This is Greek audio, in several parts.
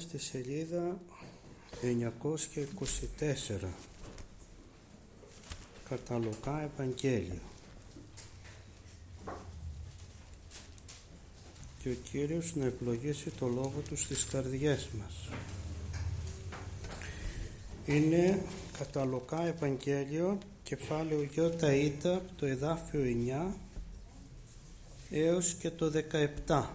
στη σελίδα 924. Κατά Λουκά Ευαγγέλιο. Και ο Κύριος να ευλογήσει το λόγο Του στις καρδιές μας. Είναι κατά Λουκά Ευαγγέλιο, κεφάλαιο Ι, το εδάφιο 9 έως και το 17.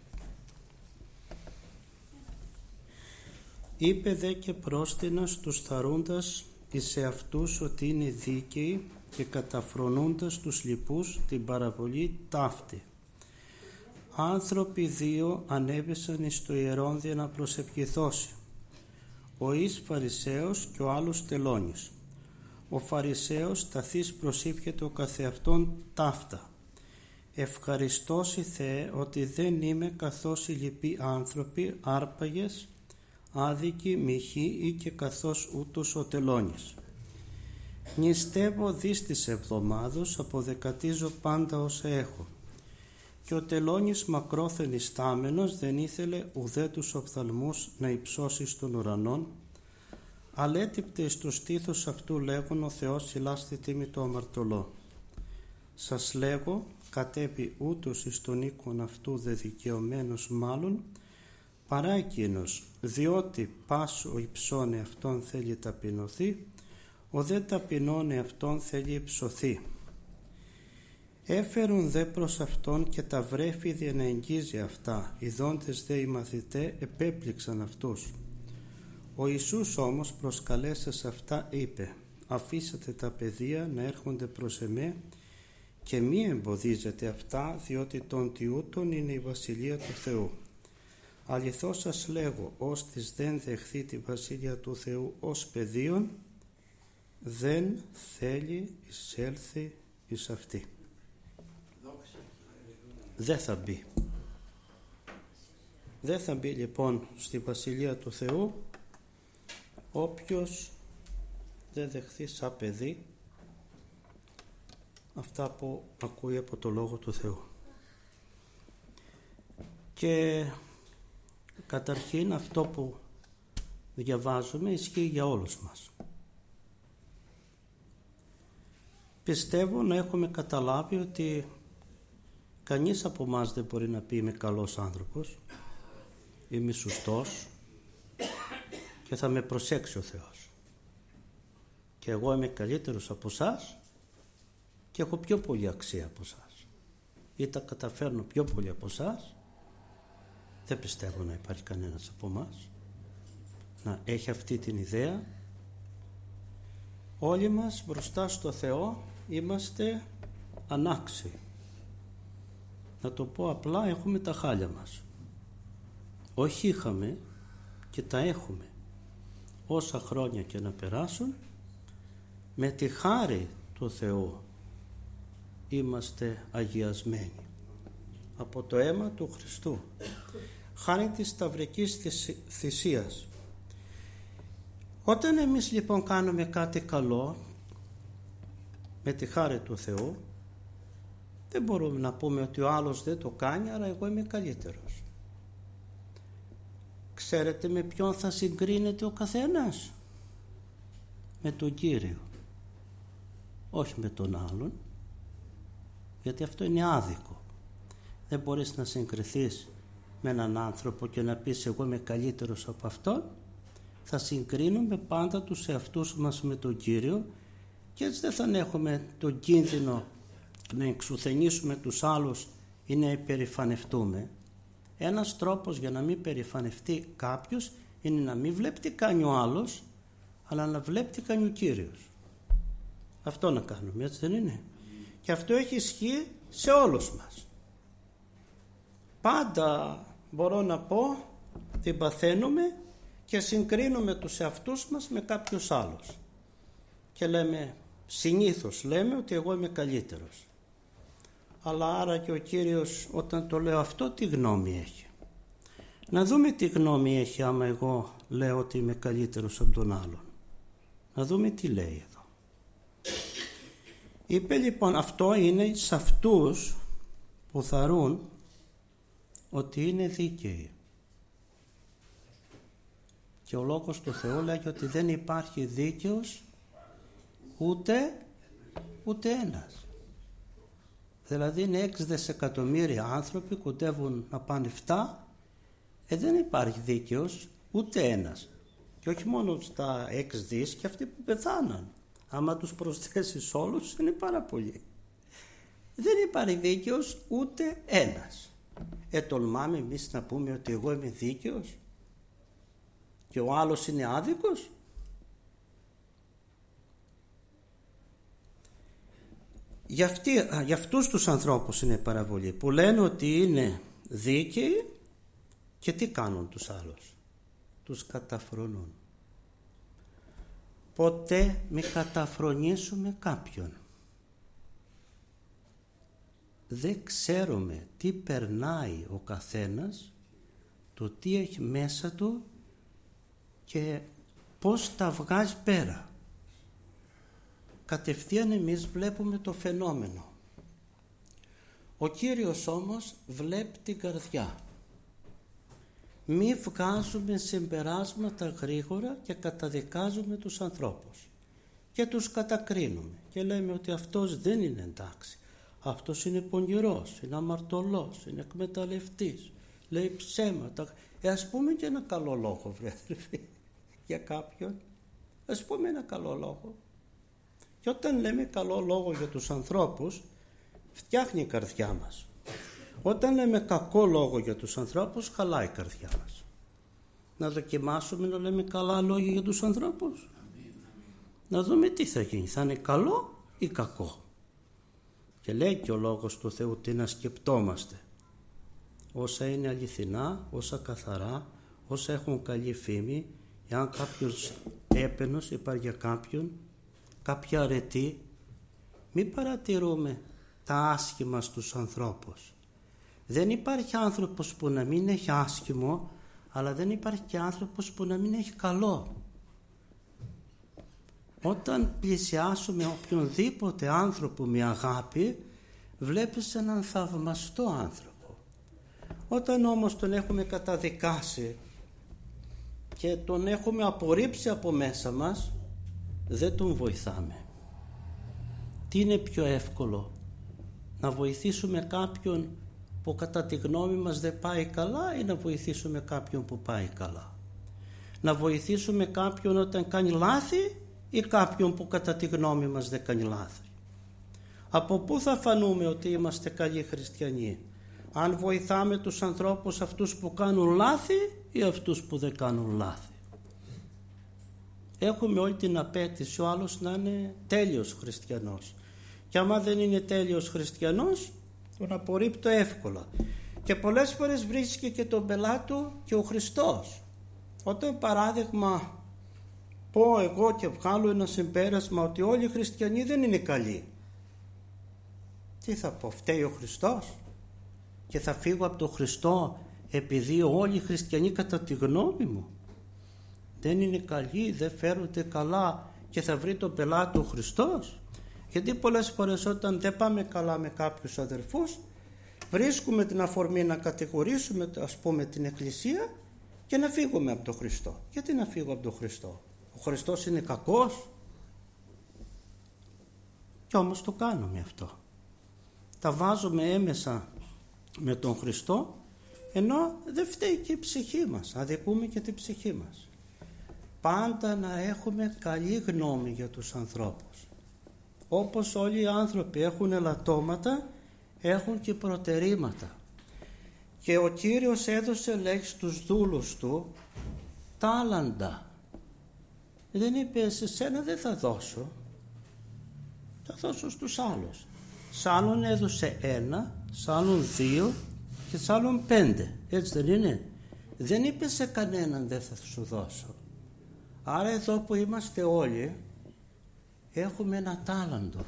Είπε δε και πρόστινα στους θαρούντας εις εαυτούς ότι είναι δίκαιοι και καταφρονούντας τους λοιπούς την παραβολή ταύτη. Άνθρωποι δύο ανέβησαν εις το ιερόνδια να προσευχηθώσει. Ο εις Φαρισαίος και ο άλλος τελώνης. Ο Φαρισαίος ταθής προσήφιεται ο καθεαυτόν ταύτα. Ευχαριστώσει Θεέ ότι δεν είμαι καθώς οι λοιποί άνθρωποι, άρπαγες, άδικοι, μοιχοί ή και καθώς ούτως ο τελώνης. Νηστεύω δις της εβδομάδος, αποδεκατίζω πάντα όσα έχω. Και ο τελώνης μακρόθεν ιστάμενος δεν ήθελε ουδέ τους οφθαλμούς να υψώσει στον ουρανόν, αλλά έτυπτε στο στήθος αυτού λέγον ο Θεός ηλάστη τίμη το αμαρτωλό. Σας λέγω, κατέβη ούτως εις τον οίκον αυτού δε δικαιωμένος μάλλον, παρά εκείνος, διότι πας ο υψώνε αυτόν θέλει ταπεινωθεί, ο δε ταπεινώνε αυτόν θέλει υψωθεί. Έφερουν δε προς αυτόν και τα βρέφη δια να εγγίζει αυτά, ειδώντες δε οι μαθητέ επέπληξαν αυτούς. Ο Ιησούς όμως προσκαλέσας αυτά είπε, αφήσατε τα παιδεία να έρχονται προς εμέ και μη εμποδίζετε αυτά, διότι των τιούτων είναι η Βασιλεία του Θεού. Αληθώς σας λέγω, ώστις δεν δεχθεί τη Βασιλεία του Θεού ως παιδίον, δεν θέλει εισέλθει εις αυτή. Δεν θα μπει. Δεν θα μπει λοιπόν στη Βασιλεία του Θεού όποιος δεν δεχθεί σαν παιδί αυτά που ακούει από το Λόγο του Θεού. Και καταρχήν αυτό που διαβάζουμε ισχύει για όλους μας. Πιστεύω να έχουμε καταλάβει ότι κανείς από εμάς δεν μπορεί να πει είμαι καλός άνθρωπος, είμαι σωστός και θα με προσέξει ο Θεός. Και εγώ είμαι καλύτερος από εσάς και έχω πιο πολύ αξία από εσάς. Ή τα καταφέρνω πιο πολύ από εσάς. Δεν πιστεύω να υπάρχει κανένας από εμάς να έχει αυτή την ιδέα. Όλοι μας μπροστά στο Θεό είμαστε ανάξιοι. Να το πω απλά, έχουμε τα χάλια μας. Όχι είχαμε και τα έχουμε. Όσα χρόνια και να περάσουν, με τη χάρη του Θεού είμαστε αγιασμένοι από το αίμα του Χριστού, χάρη της σταυρικής θυσίας. Όταν εμείς λοιπόν κάνουμε κάτι καλό με τη χάρη του Θεού, δεν μπορούμε να πούμε ότι ο άλλος δεν το κάνει, άρα εγώ είμαι καλύτερος. Ξέρετε με ποιον θα συγκρίνεται ο καθένας? Με τον Κύριο. Όχι με τον άλλον, γιατί αυτό είναι άδικο. Δεν μπορείς να συγκριθείς με έναν άνθρωπο και να πεις εγώ είμαι καλύτερος από αυτόν. Θα συγκρίνουμε πάντα τους εαυτούς μας με τον Κύριο και έτσι δεν θα έχουμε τον κίνδυνο να εξουθενήσουμε τους άλλους ή να υπερηφανευτούμε. Ένας τρόπος για να μην περηφανευτεί κάποιος είναι να μην βλέπει τι κάνει ο άλλος, αλλά να βλέπει τι κάνει ο Κύριος. Αυτό να κάνουμε, έτσι δεν είναι? Και αυτό έχει ισχύ σε όλους μας. Πάντα μπορώ να πω την παθαίνουμε και συγκρίνουμε τους εαυτούς μας με κάποιους άλλους και λέμε, συνήθως λέμε ότι εγώ είμαι καλύτερος. Αλλά άρα και ο Κύριος όταν το λέω αυτό τι γνώμη έχει? Να δούμε τι γνώμη έχει άμα εγώ λέω ότι είμαι καλύτερος από τον άλλον. Να δούμε τι λέει εδώ. Είπε λοιπόν αυτό είναι σε αυτούς που θαρούν ότι είναι δίκαιοι. Και ο Λόγος του Θεού λέγει ότι δεν υπάρχει δίκαιος ούτε ένας. Δηλαδή είναι 6 δισεκατομμύρια άνθρωποι, κοντεύουν να πάνε 7, δεν υπάρχει δίκαιος ούτε ένας. Και όχι μόνο στα 6 δις, και αυτοί που πεθάναν. Άμα τους προσθέσεις όλους είναι πάρα πολλοί. Δεν υπάρχει δίκαιος ούτε ένας. Τολμάμε εμείς να πούμε ότι εγώ είμαι δίκαιος και ο άλλος είναι άδικος? Για αυτούς τους ανθρώπους είναι παραβολή που λένε ότι είναι δίκαιοι και τι κάνουν τους άλλους? Τους καταφρονούν. Ποτέ μη καταφρονήσουμε κάποιον. Δεν ξέρουμε τι περνάει ο καθένας, το τι έχει μέσα του και πώς τα βγάζει πέρα. Κατευθείαν εμείς βλέπουμε το φαινόμενο. Ο Κύριος όμως βλέπει την καρδιά. Μη βγάζουμε συμπεράσματα γρήγορα και καταδικάζουμε τους ανθρώπους και τους κατακρίνουμε και λέμε ότι αυτός δεν είναι εντάξει, αυτός είναι πονηρός, είναι αμαρτωλός, είναι εκμεταλλευτής, λέει ψέματα. Ας πούμε και ένα καλό λόγο, βρε αδελφοί, για κάποιον. Ας πούμε ένα καλό λόγο. Και όταν λέμε καλό λόγο για τους ανθρώπους, φτιάχνει η καρδιά μας. Όταν λέμε κακό λόγο για τους ανθρώπους, χαλάει η καρδιά μας. Να δοκιμάσουμε να λέμε καλά λόγια για τους ανθρώπους. Να δούμε τι θα γίνει. Θα είναι καλό ή κακό? Και λέει και ο Λόγος του Θεού τι να σκεπτόμαστε. Όσα είναι αληθινά, όσα καθαρά, όσα έχουν καλή φήμη, εάν κάποιος έπαινος υπάρχει για κάποιον, κάποια αρετή, μην παρατηρούμε τα άσχημα στους ανθρώπους. Δεν υπάρχει άνθρωπος που να μην έχει άσχημο, αλλά δεν υπάρχει και άνθρωπος που να μην έχει καλό. Όταν πλησιάσουμε οποιονδήποτε άνθρωπο με αγάπη, βλέπεις έναν θαυμαστό άνθρωπο. Όταν όμως τον έχουμε καταδικάσει και τον έχουμε απορρίψει από μέσα μας, δεν τον βοηθάμε. Τι είναι πιο εύκολο? Να βοηθήσουμε κάποιον που κατά τη γνώμη μας δεν πάει καλά ή να βοηθήσουμε κάποιον που πάει καλά? Να βοηθήσουμε κάποιον όταν κάνει λάθη ή κάποιον που κατά τη γνώμη μας δεν κάνει λάθη? Από πού θα φανούμε ότι είμαστε καλοί χριστιανοί? Αν βοηθάμε τους ανθρώπους αυτούς που κάνουν λάθη ή αυτούς που δεν κάνουν λάθη? Έχουμε όλη την απέτηση ο άλλος να είναι τέλειος χριστιανός. Και άμα δεν είναι τέλειος χριστιανός, τον απορρίπτω εύκολα. Και πολλές φορές βρίσκει και τον πελάτο και ο Χριστός. Όταν παράδειγμα πω εγώ και βγάλω ένα συμπέρασμα ότι όλοι οι χριστιανοί δεν είναι καλοί, τι θα πω? Φταίει ο Χριστός? Και θα φύγω από τον Χριστό επειδή όλοι οι χριστιανοί κατά τη γνώμη μου δεν είναι καλοί, δεν φέρονται καλά και θα βρει τον πελάτο ο Χριστός? Γιατί πολλές φορές όταν δεν πάμε καλά με κάποιους αδερφούς, βρίσκουμε την αφορμή να κατηγορήσουμε ας πούμε την Εκκλησία και να φύγουμε από τον Χριστό. Γιατί να φύγω από τον Χριστό? Ο Χριστός είναι κακός? Και όμως το κάνουμε αυτό. Τα βάζουμε έμεσα με τον Χριστό, ενώ δεν φταίει και η ψυχή μας. Αδικούμε και την ψυχή μας. Πάντα να έχουμε καλή γνώμη για τους ανθρώπους. Όπως όλοι οι άνθρωποι έχουν ελαττώματα, έχουν και προτερήματα. Και ο Κύριος έδωσε, λέει, στους δούλους του τάλαντα. Δεν είπε σε σένα δεν θα δώσω, θα δώσω στους άλλους. Σ' άλλον έδωσε 1, σ' άλλον 2 και σ' άλλον 5. Έτσι δεν είναι? Δεν είπε σε κανέναν δεν θα σου δώσω. Άρα εδώ που είμαστε όλοι έχουμε ένα τάλαντο.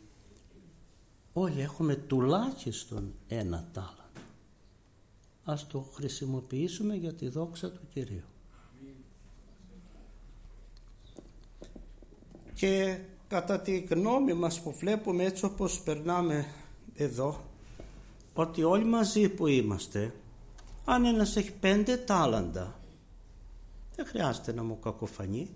Όλοι έχουμε τουλάχιστον ένα τάλαντο. Ας το χρησιμοποιήσουμε για τη δόξα του Κυρίου. Και κατά τη γνώμη μας που βλέπουμε έτσι όπως περνάμε εδώ, ότι όλοι μαζί που είμαστε, αν ένας έχει 5 τάλαντα, δεν χρειάζεται να μου κακοφανεί.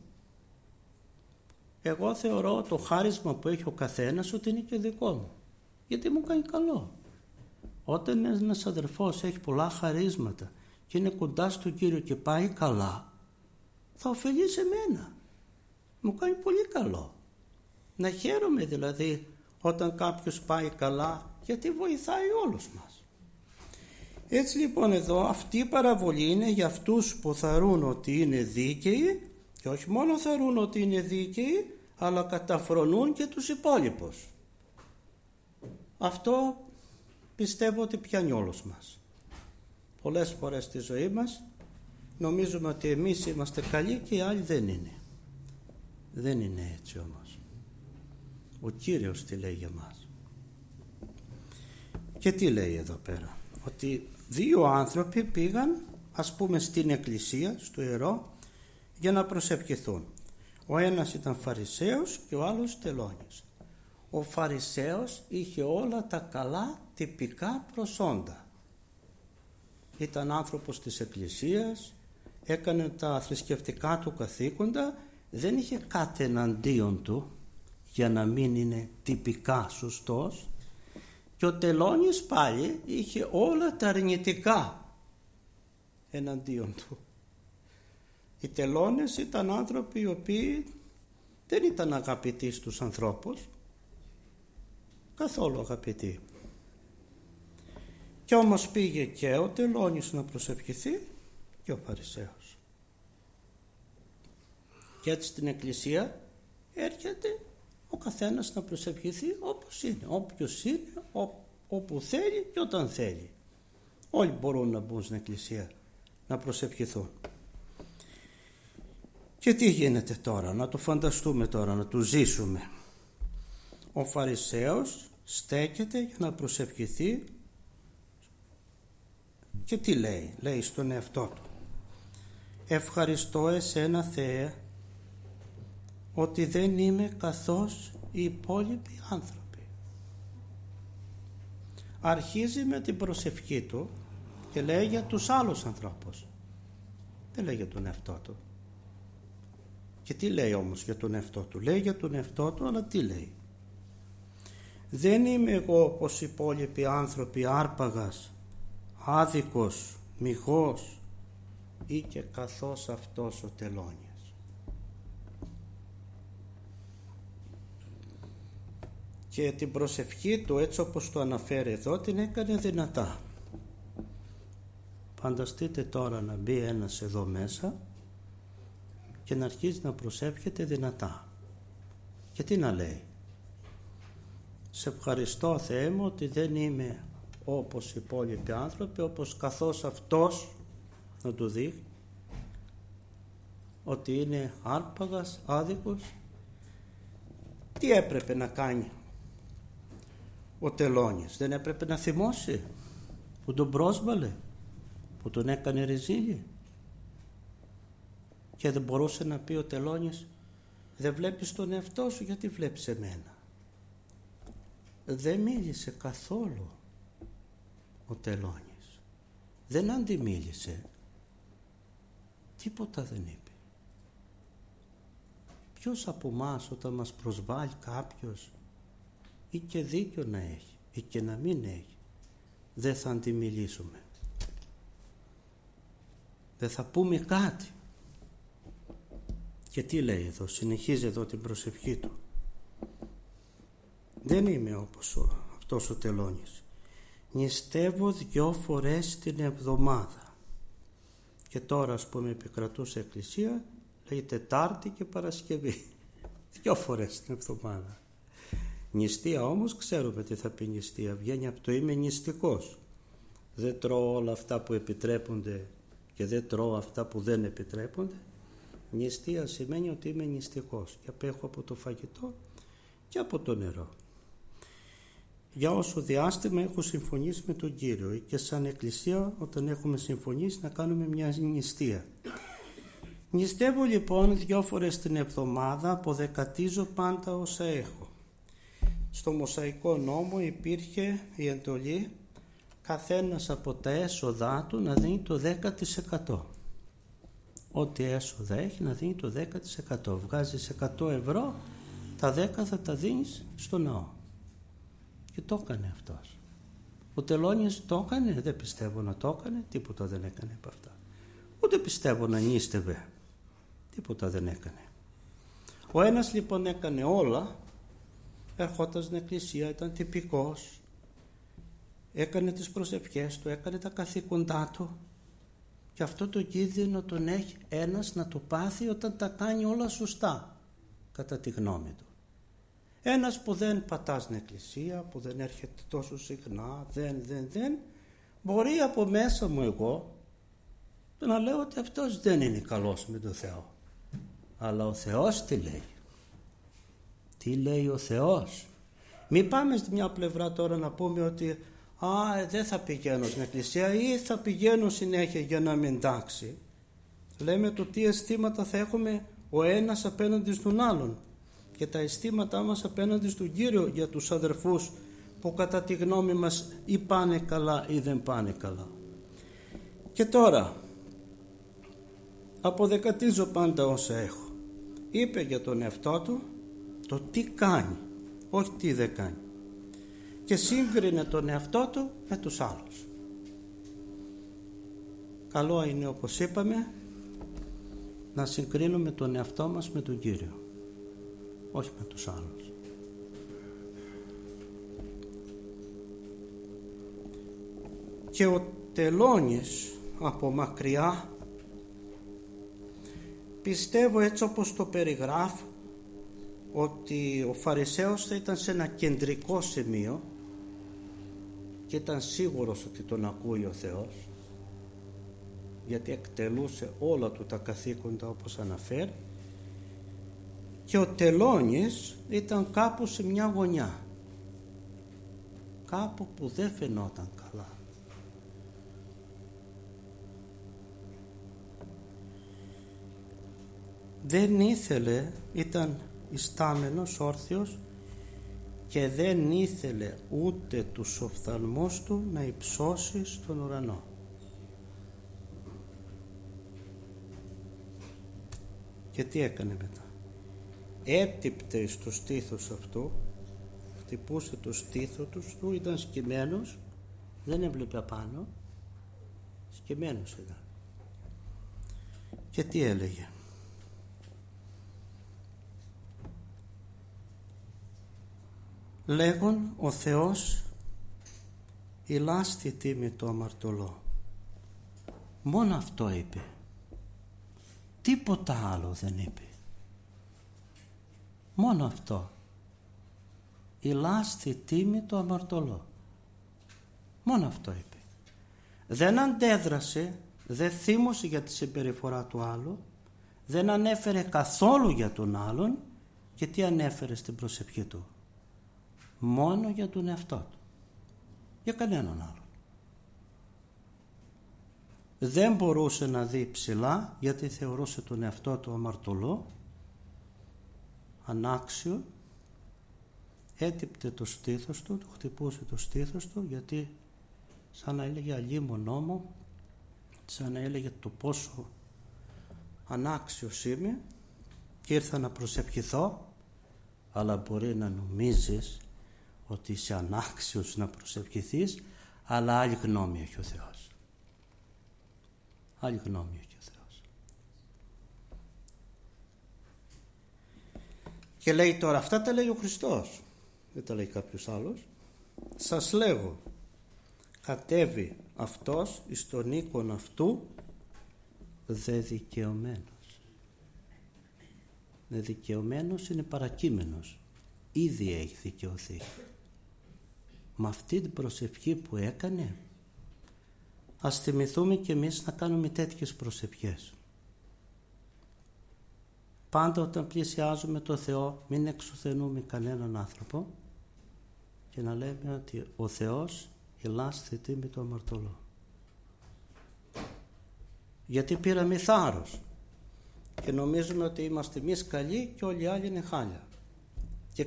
Εγώ θεωρώ το χάρισμα που έχει ο καθένας ότι είναι και δικό μου, γιατί μου κάνει καλό. Όταν ένας αδερφός έχει πολλά χαρίσματα και είναι κοντά στον Κύριο και πάει καλά, θα ωφελεί σε μένα. Μου κάνει πολύ καλό. Να χαίρομαι δηλαδή όταν κάποιος πάει καλά, γιατί βοηθάει όλους μας. Έτσι λοιπόν εδώ αυτή η παραβολή είναι για αυτούς που θεωρούν ότι είναι δίκαιοι, και όχι μόνο θεωρούν ότι είναι δίκαιοι, αλλά καταφρονούν και τους υπόλοιπους. Αυτό πιστεύω ότι πιάνει όλους μας. Πολλές φορές στη ζωή μας νομίζουμε ότι εμείς είμαστε καλοί και οι άλλοι δεν είναι. Δεν είναι έτσι όμως. Ο Κύριος τι λέει για μας? Και τι λέει εδώ πέρα? Ότι δύο άνθρωποι πήγαν, ας πούμε, στην εκκλησία, στο ιερό, για να προσευχηθούν. Ο ένας ήταν Φαρισαίος και ο άλλος τελώνης. Ο Φαρισαίος είχε όλα τα καλά τυπικά προσόντα. Ήταν άνθρωπος της εκκλησίας, έκανε τα θρησκευτικά του καθήκοντα, δεν είχε κάτι εναντίον του για να μην είναι τυπικά σωστός, και ο τελώνης πάλι είχε όλα τα αρνητικά εναντίον του. Οι τελώνες ήταν άνθρωποι οι οποίοι δεν ήταν αγαπητοί στους ανθρώπους, καθόλου αγαπητοί. Και όμως πήγε και ο τελώνης να προσευχηθεί και ο Φαρισαίος. Και έτσι στην εκκλησία έρχεται ο καθένας να προσευχηθεί όπως είναι, όποιος είναι, όπου θέλει και όταν θέλει. Όλοι μπορούν να μπουν στην εκκλησία να προσευχηθούν. Και τι γίνεται τώρα? Να το φανταστούμε τώρα, να το ζήσουμε. Ο Φαρισαίος στέκεται για να προσευχηθεί και τι λέει? Λέει στον εαυτό του: ευχαριστώ εσένα Θεέ ότι δεν είμαι καθώς οι υπόλοιποι άνθρωποι. Αρχίζει με την προσευχή του και λέει για τους άλλους ανθρώπους, δεν λέει για τον εαυτό του. Και τι λέει όμως για τον εαυτό του? Λέει για τον εαυτό του, αλλά τι λέει? Δεν είμαι εγώ όπως οι υπόλοιποι άνθρωποι, άρπαγας, άδικος, μοιχός ή και καθώς αυτός ο τελώνης. Και την προσευχή του, έτσι όπως το αναφέρει εδώ, την έκανε δυνατά. Φανταστείτε τώρα να μπει ένας εδώ μέσα και να αρχίζει να προσεύχεται δυνατά. Και τι να λέει? Σε ευχαριστώ Θεέ μου ότι δεν είμαι όπως οι υπόλοιποι άνθρωποι, όπως καθώς αυτός, να του δείχνει ότι είναι άρπαγας, άδικος. Τι έπρεπε να κάνει ο τελώνης? Δεν έπρεπε να θυμώσει που τον πρόσβαλε, που τον έκανε ριζίλι? Και δεν μπορούσε να πει ο τελώνης: δεν βλέπεις τον εαυτό σου, γιατί βλέπεις εμένα? Δεν μίλησε καθόλου ο τελώνης, δεν αντιμίλησε, τίποτα δεν είπε. Ποιος από μας όταν μας προσβάλλει κάποιος, ή και δίκιο να έχει ή και να μην έχει, δεν θα αντιμιλήσουμε? Δεν θα πούμε κάτι? Και τι λέει εδώ? Συνεχίζει εδώ την προσευχή του. Δεν είμαι όπως αυτός ο τελώνης. Νηστεύω 2 φορές την εβδομάδα. Και τώρα, ας πούμε, επικρατούσε εκκλησία, λέει Τετάρτη και Παρασκευή. 2 φορές την εβδομάδα. Νηστεία όμως, ξέρουμε τι θα πει νηστεία. Βγαίνει από το είμαι νηστικός. Δεν τρώω όλα αυτά που επιτρέπονται και δεν τρώω αυτά που δεν επιτρέπονται. Νηστεία σημαίνει ότι είμαι νηστικός και απέχω από το φαγητό και από το νερό. Για όσο διάστημα έχω συμφωνήσει με τον Κύριο, και σαν εκκλησία όταν έχουμε συμφωνήσει να κάνουμε μια νηστεία. Νηστεύω λοιπόν 2 φορές την εβδομάδα, αποδεκατίζω πάντα όσα έχω. Στο Μωσαϊκό νόμο υπήρχε η εντολή καθένας από τα έσοδά του να δίνει το 10%. ό,τι έσοδα έχει να δίνει το 10%. Βγάζεις 100 ευρώ, τα 10 θα τα δίνεις στο ναό. Και το έκανε αυτός. Ο Τελώνης το έκανε, δεν πιστεύω να το έκανε, τίποτα δεν έκανε από αυτά. Ούτε πιστεύω να νίστευε, τίποτα δεν έκανε. Ο ένας λοιπόν έκανε όλα, ερχόταν στην εκκλησία, ήταν τυπικός, έκανε τις προσευχές του, έκανε τα καθήκοντά του, και αυτό το κίνδυνο τον έχει ένας να το πάθει όταν τα κάνει όλα σωστά, κατά τη γνώμη του. Ένας που δεν πατά στην εκκλησία, που δεν έρχεται τόσο συχνά, δεν, μπορεί από μέσα μου εγώ να λέω ότι αυτός δεν είναι καλός με τον Θεό. Αλλά ο Θεός τι λέει? Τι λέει ο Θεός? Μην πάμε στη μια πλευρά τώρα να πούμε ότι δεν θα πηγαίνω στην εκκλησία ή θα πηγαίνω συνέχεια για να μην εντάξει. Λέμε το τι αισθήματα θα έχουμε ο ένας απέναντι στον άλλον και τα αισθήματά μας απέναντι στον Κύριο για τους αδερφούς που κατά τη γνώμη μας ή πάνε καλά ή δεν πάνε καλά. Και τώρα αποδεκατίζω πάντα όσα έχω. Είπε για τον εαυτό του το τι κάνει, όχι τι δεν κάνει, και σύγκρινε τον εαυτό του με τους άλλους. Καλό είναι, όπως είπαμε, να συγκρίνουμε τον εαυτό μας με τον Κύριο, όχι με τους άλλους. Και ο Τελώνης από μακριά, πιστεύω έτσι όπως το περιγράφω, ότι ο Φαρισαίος θα ήταν σε ένα κεντρικό σημείο και ήταν σίγουρος ότι τον ακούει ο Θεός, γιατί εκτελούσε όλα του τα καθήκοντα όπως αναφέρει, και ο Τελώνης ήταν κάπου σε μια γωνιά, κάπου που δεν φαινόταν καλά. Δεν ήθελε, ήταν ιστάμενος, όρθιος, και δεν ήθελε ούτε τους οφθαλμούς του να υψώσει στον ουρανό. Και τι έκανε μετά? Έτυπτε στο στήθος αυτού, χτυπούσε το στήθο του, ήταν σκυμμένος, δεν έβλεπε απάνω, σκυμμένος ήταν. Και τι έλεγε? Λέγον ο Θεός ηλάστη τίμη το αμαρτωλό. Μόνο αυτό είπε, τίποτα άλλο δεν είπε. Μόνο αυτό. Ηλάστη τίμη το αμαρτωλό. Μόνο αυτό είπε. Δεν αντέδρασε, δεν θύμωσε για τη συμπεριφορά του άλλου, δεν ανέφερε καθόλου για τον άλλον. Και τι ανέφερε στην προσευχή του? Μόνο για τον εαυτό του, για κανέναν άλλον. Δεν μπορούσε να δει ψηλά, γιατί θεωρούσε τον εαυτό του αμαρτωλό, ανάξιο. Έτυπτε το στήθος του, χτυπούσε το στήθος του, γιατί σαν να έλεγε αλίμονό μου, σαν να έλεγε το πόσο ανάξιος είμαι και ήρθα να προσευχηθώ. Αλλά μπορεί να νομίζεις ότι είσαι ανάξιος να προσευχηθείς, αλλά άλλη γνώμη έχει ο Θεός. Άλλη γνώμη έχει ο Θεός. Και λέει τώρα, αυτά τα λέει ο Χριστός, δεν τα λέει κάποιος άλλος. Σας λέγω, κατέβει αυτός εις τον οίκον αυτού δε δικαιωμένος. Δε δικαιωμένος είναι παρακείμενος, ήδη έχει δικαιωθεί. Με αυτή την προσευχή που έκανε, ας θυμηθούμε και εμείς να κάνουμε τέτοιες προσευχές. Πάντα όταν πλησιάζουμε το Θεό, μην εξουθενούμε κανέναν άνθρωπο και να λέμε ότι ο Θεός ηλάστη τίμη το αμαρτωλό. Γιατί πήραμε θάρρος και νομίζουμε ότι είμαστε εμείς καλοί και όλοι οι άλλοι είναι χάλια. Και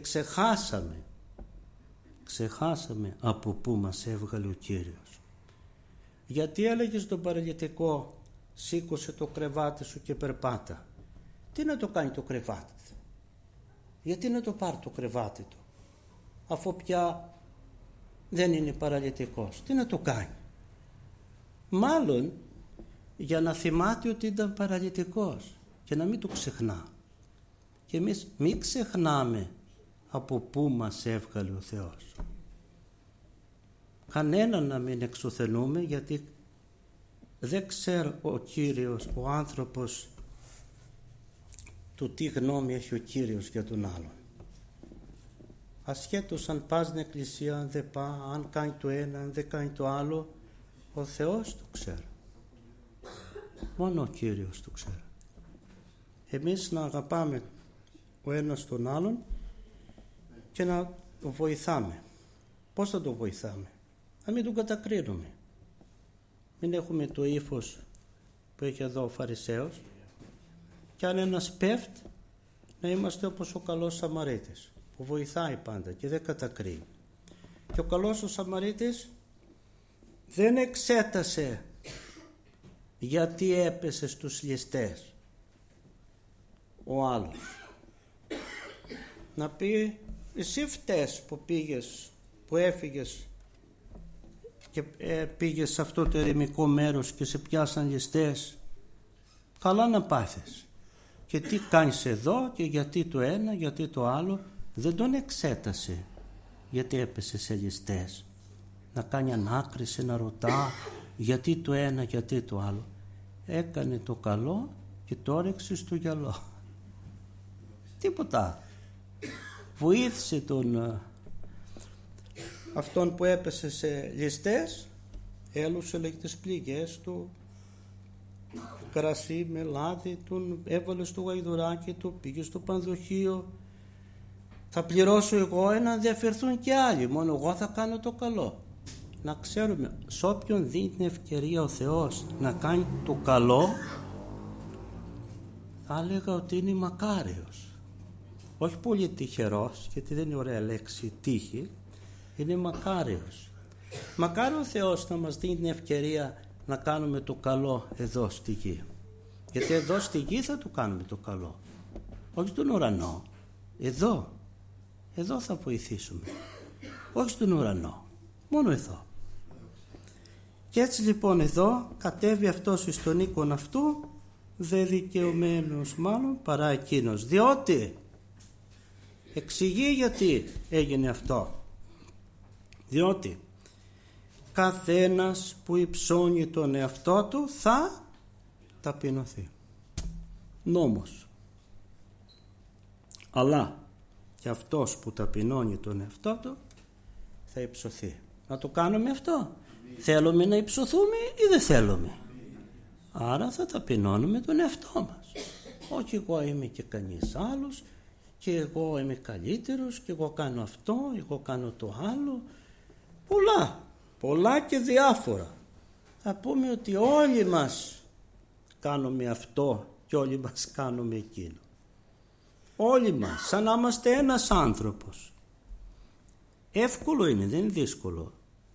ξεχάσαμε από πού μας έβγαλε ο Κύριος. Γιατί έλεγε στον παραλυτικό, σήκωσε το κρεβάτι σου και περπάτα. Τι να το κάνει το κρεβάτι? Γιατί να το πάρει το κρεβάτι του, αφού πια δεν είναι παραλυτικός? Τι να το κάνει? Μάλλον για να θυμάται ότι ήταν παραλυτικός και να μην το ξεχνά. Και εμείς μην ξεχνάμε από πού μας έβγαλε ο Θεός. Κανέναν να μην εξουθενούμε, γιατί δεν ξέρει ο Κύριος, ο άνθρωπος, του τι γνώμη έχει ο Κύριος για τον άλλον. Ασχέτως αν πας στην εκκλησία, αν δεν πάει, αν κάνει το ένα, αν δεν κάνει το άλλο, ο Θεός το ξέρει. Μόνο ο Κύριος το ξέρει. Εμείς να αγαπάμε ο ένας τον άλλον και να το βοηθάμε. Πώς θα το βοηθάμε? Να μην τον κατακρίνουμε. Μην έχουμε το ύφος που έχει εδώ ο Φαρισαίος, και αν ένας πέφτει, να είμαστε όπως ο καλός Σαμαρίτης, που βοηθάει πάντα και δεν κατακρίνει. Και ο καλός ο Σαμαρίτης δεν εξέτασε γιατί έπεσε στους ληστές ο άλλος. Να πει, εσύ φταίς που πήγες, που έφυγες και πήγες σε αυτό το ερημικό μέρος και σε πιάσαν ληστές. Καλά να πάθεις. Και τι κάνεις εδώ και γιατί το ένα, γιατί το άλλο? Δεν τον εξέτασε γιατί έπεσε σε ληστές. Να κάνει ανάκριση, να ρωτά γιατί το ένα, γιατί το άλλο. Έκανε το καλό και το όρεξε στο γυαλό. Τίποτα. Βοήθησε αυτόν που έπεσε σε ληστές, έλουσε λέγει τις πληγές του, κρασί με λάδι, τον έβαλε στο γαϊδουράκι του, πήγε στο πανδοχείο. Θα πληρώσω εγώ, να ενδιαφερθούν και άλλοι, μόνο εγώ θα κάνω το καλό. Να ξέρουμε, σε όποιον δίνει την ευκαιρία ο Θεός να κάνει το καλό, θα έλεγα ότι είναι μακάριος. Όχι πολύ τυχερός, γιατί δεν είναι ωραία λέξη τύχη, είναι μακάριος. Μακάρι ο Θεός να μας δίνει την ευκαιρία να κάνουμε το καλό εδώ στη γη. Γιατί εδώ στη γη θα το κάνουμε το καλό. Όχι στον ουρανό. Εδώ θα βοηθήσουμε. Όχι στον ουρανό. Μόνο εδώ. Και έτσι λοιπόν εδώ κατέβει αυτός εις τον οίκον αυτού, δε δικαιωμένος μάλλον παρά εκείνος. Διότι εξηγεί γιατί έγινε αυτό. Διότι καθένας που υψώνει τον εαυτό του θα ταπεινωθεί. Νόμος. Αλλά και αυτός που ταπεινώνει τον εαυτό του θα υψωθεί. Να το κάνουμε αυτό? Θέλουμε να υψωθούμε ή δεν θέλουμε? Άρα θα ταπεινώνουμε τον εαυτό μας. Όχι εγώ είμαι και κανείς άλλος και εγώ είμαι καλύτερος και εγώ κάνω αυτό, εγώ κάνω το άλλο. Πολλά και διάφορα. Θα πούμε ότι όλοι μας κάνουμε αυτό και όλοι μας κάνουμε εκείνο. Όλοι μας, σαν να είμαστε ένας άνθρωπος. Εύκολο είναι, δεν είναι δύσκολο.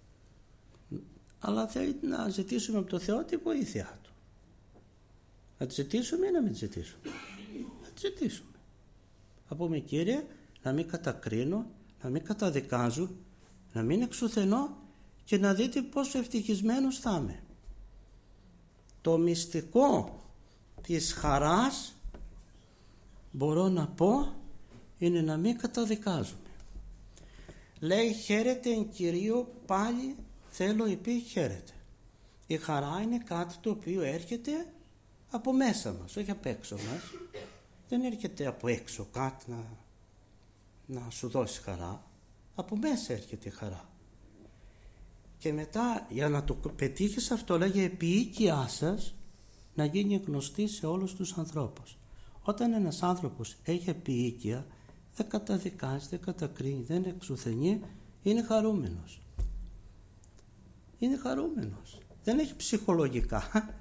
Αλλά θέλει να ζητήσουμε από το Θεό τη βοήθειά Του. Να τη ζητήσουμε ή να μην τη ζητήσουμε? Να τη ζητήσουμε. Θα πούμε, Κύριε, να μην κατακρίνω, να μην καταδικάζω, να μην εξουθενώ, και να δείτε πόσο ευτυχισμένος θα είμαι. Το μυστικό της χαράς, μπορώ να πω, είναι να μην καταδικάζουμε. Λέει χαίρετε εν Κυρίω, πάλι θέλω επί χαίρετε. Η χαρά είναι κάτι το οποίο έρχεται από μέσα μας, όχι απ' έξω μας. Δεν έρχεται από έξω κάτι να σου δώσει χαρά. Από μέσα έρχεται η χαρά. Και μετά, για να το πετύχεις αυτό, λέγε επί οίκιά σας να γίνει γνωστή σε όλους τους ανθρώπους. Όταν ένας άνθρωπος έχει επί οίκια, δεν καταδικάζει, δεν κατακρίνει, δεν εξουθενεί, είναι χαρούμενος. Είναι χαρούμενος. Δεν έχει ψυχολογικά.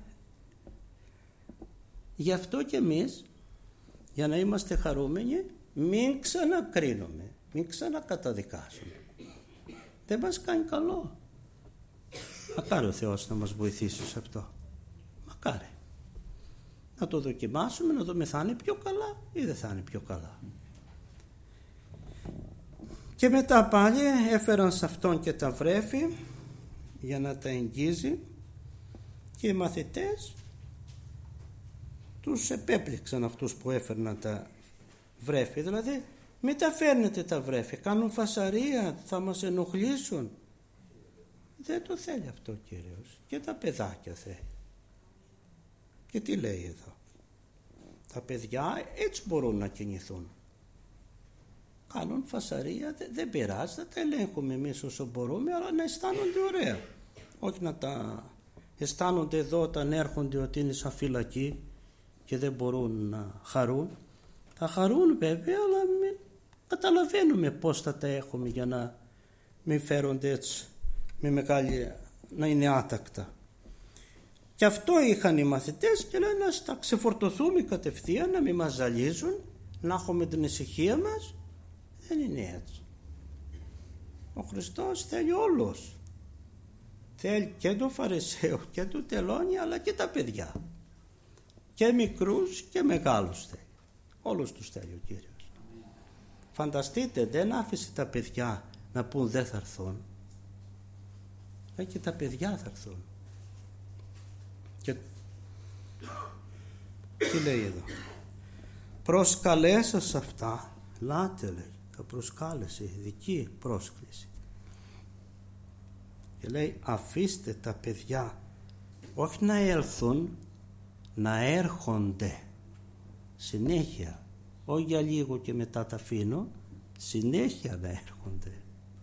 Γι' αυτό και εμείς, για να είμαστε χαρούμενοι, μην ξανακρίνουμε, μην ξανακαταδικάσουμε. Δεν μας κάνει καλό. Μακάρι ο Θεός να μας βοηθήσει σε αυτό. Μακάρι. να το δοκιμάσουμε, να δούμε θα είναι πιο καλά ή δεν θα είναι πιο καλά. Και μετά πάλι έφεραν σε αυτόν και τα βρέφη για να τα εγγύζει, και οι μαθητές τους επέπληξαν αυτούς που έφερναν τα βρέφη, δηλαδή μην τα φέρνετε τα βρέφη, κάνουν φασαρία, θα μας ενοχλήσουν. Δεν το θέλει αυτό ο Κύριος, και τα παιδάκια θέλει. Και τι λέει εδώ? Τα παιδιά έτσι μπορούν να κινηθούν. Κάνουν φασαρία, δεν πειράζει, θα τα ελέγχουμε εμείς όσο μπορούμε, αλλά να αισθάνονται ωραία. Όχι να τα αισθάνονται εδώ όταν έρχονται ότι είναι σαν φυλακή και δεν μπορούν να χαρούν. Θα χαρούν βέβαια, αλλά μην καταλαβαίνουμε πώς θα τα έχουμε για να μην φέρονται έτσι με μεγάλη, να είναι άτακτα. Και αυτό είχαν οι μαθητές και λένε να τα ξεφορτωθούμε κατευθείαν, να μην μας ζαλίζουν, να έχουμε την ησυχία μας. Δεν είναι έτσι. Ο Χριστός θέλει όλους. Θέλει και το Φαρισαίο και το τελώνι, αλλά και τα παιδιά. Και μικρούς και μεγάλους θέλει. Όλους τους θέλει ο Κύριος. Φανταστείτε, δεν άφησε τα παιδιά να πούν δεν θα έρθουν. Και τα παιδιά θα έρθουν. Και τι λέει εδώ? Προσκαλέσα σε αυτά, λάτε λέει, τα προσκάλεσε, ειδική πρόσκληση. Και λέει αφήστε τα παιδιά όχι να έλθουν, να έρχονται συνέχεια, όχι για λίγο και μετά τα αφήνω, συνέχεια να έρχονται.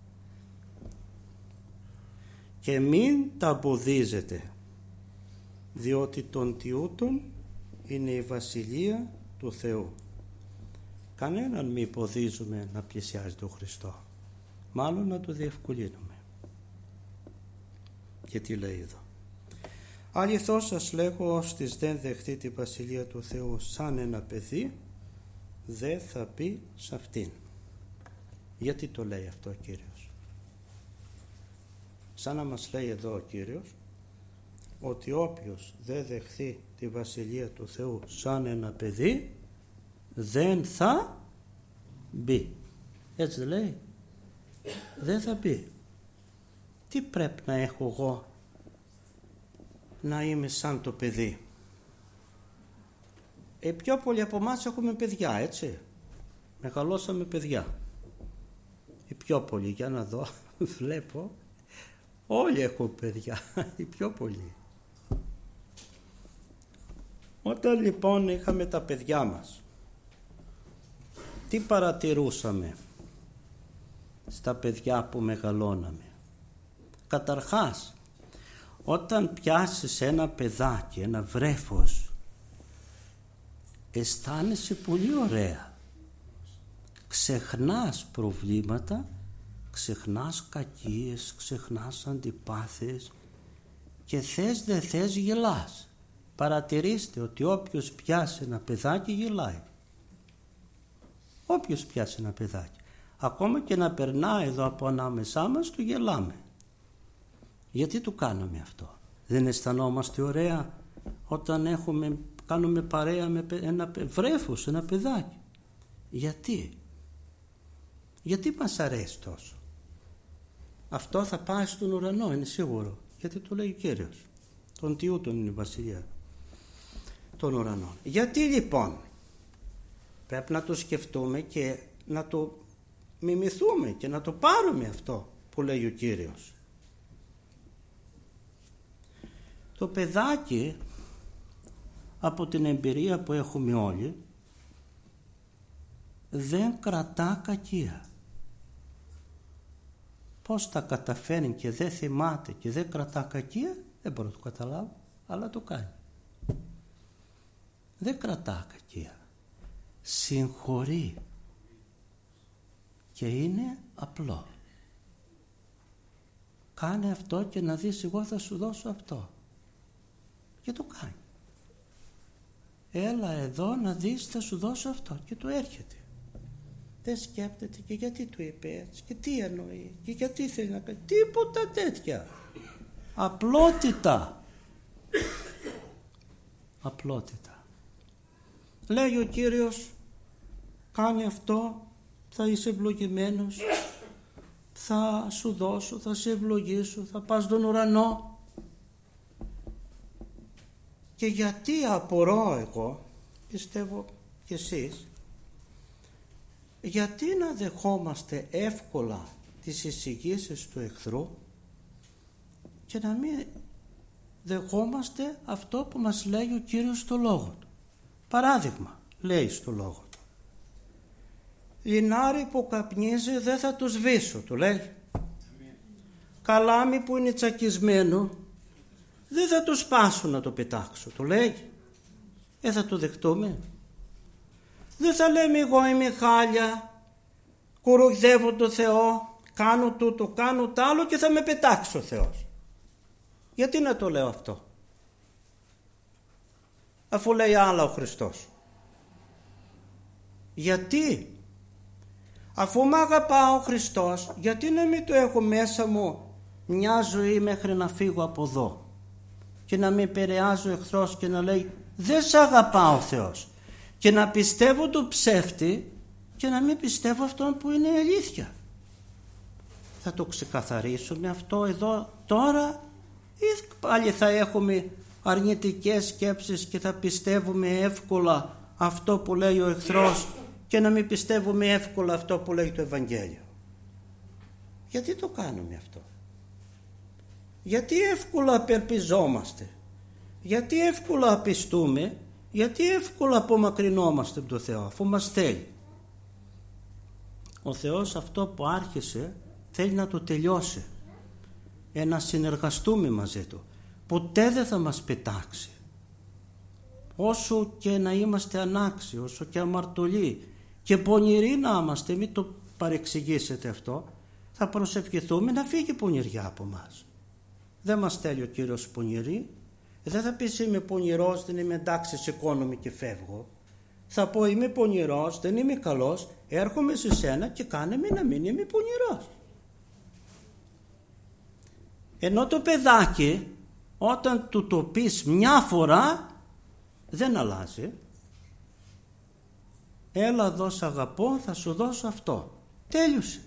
Και μην τα εμποδίζετε, διότι των τιούτων είναι η Βασιλεία του Θεού. Κανέναν μη εμποδίζουμε να πλησιάζει τον Χριστό, μάλλον να το διευκολύνουμε. Και τι λέει εδώ? Αληθώς σας λέγω, ώστις δεν δεχτεί τη Βασιλεία του Θεού σαν ένα παιδί, δεν θα μπει σε αυτήν. Γιατί το λέει αυτό ο Κύριος? Σαν να μας λέει εδώ ο Κύριος ότι όποιος δεν δεχθεί τη Βασιλεία του Θεού σαν ένα παιδί δεν θα μπει. Έτσι δεν λέει? Δεν θα μπει. Τι πρέπει να έχω εγώ να είμαι σαν το παιδί? Πιο πολλοί από εμάς έχουμε παιδιά, έτσι. Μεγαλώσαμε παιδιά. Οι πιο πολλοί, για να δω, βλέπω, όλοι έχουν παιδιά, οι πιο πολλοί. Όταν λοιπόν είχαμε τα παιδιά μας, τι παρατηρούσαμε στα παιδιά που μεγαλώναμε? Καταρχάς, όταν πιάσεις ένα παιδάκι, ένα βρέφος, αισθάνεσαι πολύ ωραία. Ξεχνάς προβλήματα, ξεχνάς κακίες, ξεχνάς αντιπάθειες και θες δεν θες γελάς. Παρατηρήστε ότι όποιος πιάσει ένα παιδάκι γελάει. Όποιος πιάσει ένα παιδάκι, ακόμα και να περνάει εδώ από ανάμεσά μας, του γελάμε. Γιατί το κάνουμε αυτό? Δεν αισθανόμαστε ωραία όταν κάνουμε παρέα με ένα βρέφος, ένα παιδάκι? Γιατί μας αρέσει τόσο? Αυτό θα πάει στον ουρανό, είναι σίγουρο, γιατί το λέει ο Κύριος. Των τιούτων είναι η Βασιλεία των ουρανών. Γιατί λοιπόν? Πρέπει να το σκεφτούμε και να το μιμηθούμε και να το πάρουμε αυτό που λέει ο Κύριος. Το παιδάκι, από την εμπειρία που έχουμε όλοι, δεν κρατά κακία. Πώς τα καταφέρνει και δεν θυμάται και δεν κρατά κακία, δεν μπορώ να το καταλάβω, αλλά το κάνει. Δεν κρατά κακία. Συγχωρεί. Και είναι απλό. Κάνε αυτό και να δεις, εγώ θα σου δώσω αυτό. Και το κάνει. Έλα εδώ να δεις, θα σου δώσω αυτό, και το έρχεται. Δεν σκέπτεται και γιατί του είπε έτσι και τι εννοεί και γιατί θέλει να κάνει, τίποτα τέτοια. Απλότητα. Απλότητα. Λέει ο Κύριος, κάνε αυτό, θα είσαι ευλογημένος, θα σου δώσω, θα σε ευλογήσω, θα πας στον ουρανό. Και γιατί απορώ εγώ, πιστεύω κι εσείς, γιατί να δεχόμαστε εύκολα τις εισηγήσεις του εχθρού και να μην δεχόμαστε αυτό που μας λέει ο Κύριος στο λόγο του. Παράδειγμα, λέει στο λόγο του, λινάρι που καπνίζει δεν θα το σβήσω, του λέει. Καλάμι που είναι τσακισμένο δεν θα το σπάσω να το πετάξω, του λέει. Θα το δεχτούμε? Δεν θα λέμε εγώ είμαι χάλια, κοροϊδεύω το Θεό, κάνω τούτο, κάνω τ' άλλο και θα με πετάξει ο Θεός. Γιατί να το λέω αυτό, αφού λέει άλλα ο Χριστός? Γιατί? Αφού μ' αγαπά ο Χριστός, γιατί να μην το έχω μέσα μου μια ζωή μέχρι να φύγω από εδώ και να με επηρεάζει ο εχθρός και να λέει δεν σ' αγαπά ο Θεός, και να πιστεύω το ψεύτη και να μην πιστεύω αυτόν που είναι αλήθεια? Θα το ξεκαθαρίσουμε αυτό εδώ τώρα ή πάλι θα έχουμε αρνητικές σκέψεις και θα πιστεύουμε εύκολα αυτό που λέει ο εχθρός και να μην πιστεύουμε εύκολα αυτό που λέει το Ευαγγέλιο? Γιατί το κάνουμε αυτό? Γιατί εύκολα απελπιζόμαστε? Γιατί εύκολα απιστούμε? Γιατί εύκολα απομακρυνόμαστε από το Θεό αφού μας θέλει? Ο Θεός αυτό που άρχισε θέλει να το τελειώσει, να συνεργαστούμε μαζί Του. Ποτέ δεν θα μας πετάξει, όσο και να είμαστε ανάξιοι, όσο και αμαρτωλοί και πονηροί να είμαστε, μην το παρεξηγήσετε αυτό, θα προσευχηθούμε να φύγει η πονηριά από μας. Δεν μας θέλει ο Κύριος πονηροί. Δεν θα πεις είμαι πονηρός, δεν είμαι εντάξει, σηκώνομαι και φεύγω. Θα πω είμαι πονηρός, δεν είμαι καλός, έρχομαι σε σένα και κάνε με να μην είμαι πονηρός. Ενώ το παιδάκι όταν του το πεις μια φορά δεν αλλάζει. Έλα εδώ σ' αγαπώ, θα σου δώσω αυτό. Τέλειωσε.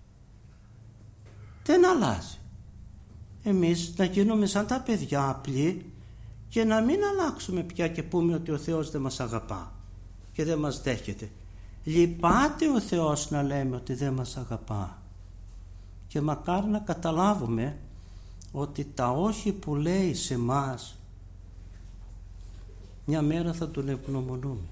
Δεν αλλάζει. Εμείς να γίνουμε σαν τα παιδιά απλοί και να μην αλλάξουμε πια και πούμε ότι ο Θεός δεν μας αγαπά και δεν μας δέχεται. Λυπάται ο Θεός να λέμε ότι δεν μας αγαπά, και μακάρι να καταλάβουμε ότι τα όχι που λέει σε μας μια μέρα θα τον ευγνωμονούμε.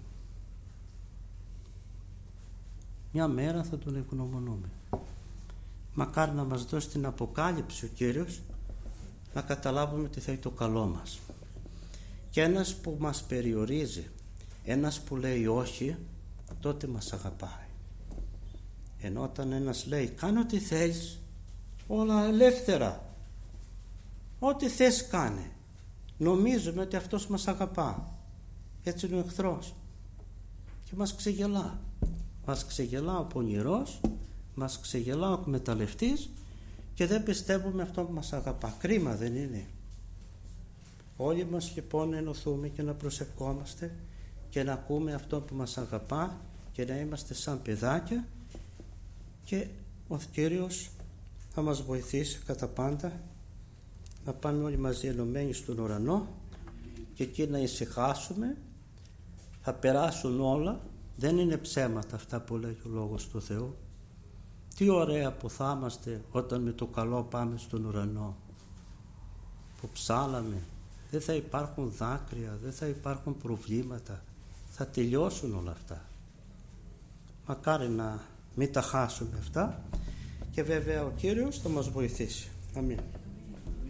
Μια μέρα θα τον ευγνωμονούμε. Μακάρι να μας δώσει την αποκάλυψη ο Κύριος να καταλάβουμε τι θέλει το καλό μας. Και ένας που μας περιορίζει, ένας που λέει όχι, τότε μας αγαπάει. Ενώ όταν ένας λέει κάνε ό,τι θέλεις, όλα ελεύθερα, ό,τι θες κάνε, νομίζουμε ότι αυτός μας αγαπά. Έτσι είναι ο εχθρός και μας ξεγελά. Μας ξεγελά ο πονηρός, μας ξεγελά ο εκμεταλλευτής και δεν πιστεύουμε αυτό που μας αγαπά. Κρίμα δεν είναι? Όλοι μας λοιπόν να ενωθούμε και να προσευχόμαστε και να ακούμε αυτό που μας αγαπά και να είμαστε σαν παιδάκια, και ο Κύριος θα μας βοηθήσει κατά πάντα να πάμε όλοι μαζί ενωμένοι στον ουρανό και εκεί να ησυχάσουμε. Θα περάσουν όλα, δεν είναι ψέματα αυτά που λέει ο Λόγος του Θεού. Τι ωραία που θα είμαστε όταν με το καλό πάμε στον ουρανό, που ψάλαμε. Δεν θα υπάρχουν δάκρυα, δεν θα υπάρχουν προβλήματα, θα τελειώσουν όλα αυτά. Μακάρι να μην τα χάσουμε αυτά, και βέβαια ο Κύριος θα μας βοηθήσει. Αμήν.